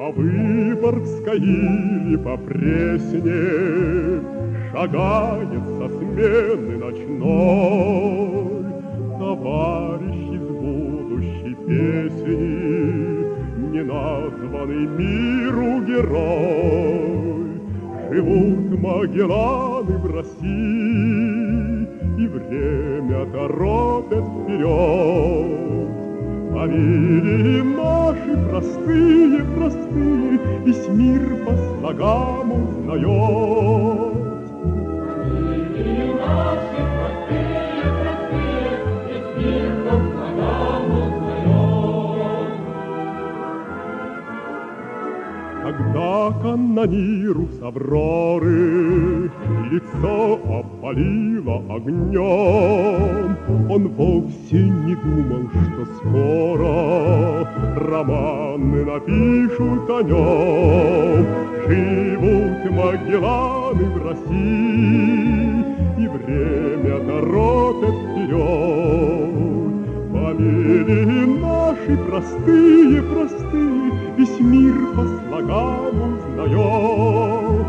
По Выборгской или по Пресне шагает со смены ночной товарищ из будущей песни, неназванный миру герой. Живут Магелланы в России, и время торопят вперед. Фамилии наши простые, простые, весь мир по слогам узнает. Фамилии наши простые, простые, весь мир по слогам узнает. Когда канониру с Авроры лицо опалило огнем, он вовсе не думал, что скоро романы напишут о нем. Живут Магелланы в России, и время торопят вперед. Фамилии наши простые, простые, весь мир по слогам узнает.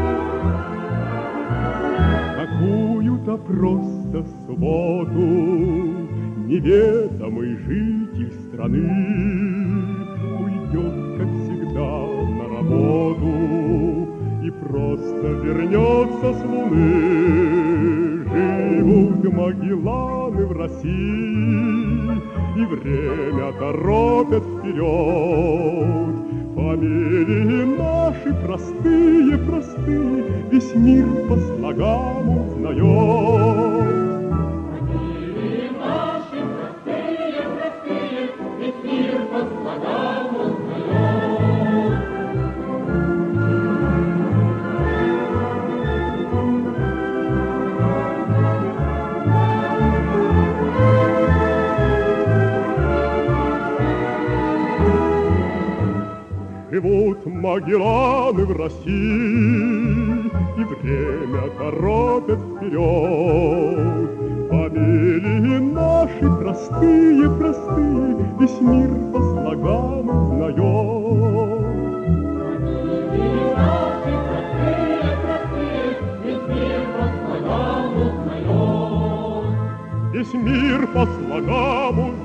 Какую-то просто свободу неведомый житель страны уйдет, как всегда, на работу и просто вернется с Луны. Живут Магелланы в России, и время торопят вперед. Фамилии наши простые, простые, весь мир по слогам узнает. Фамилии наши простые, простые, весь мир по слогам узнает. Живут Магелланы в России, и время торопят вперед. Фамилии наши простые, простые, весь мир по слогам узнает. Фамилии наши простые, простые, весь мир по слогам узнает. Весь мир по слогам узнает.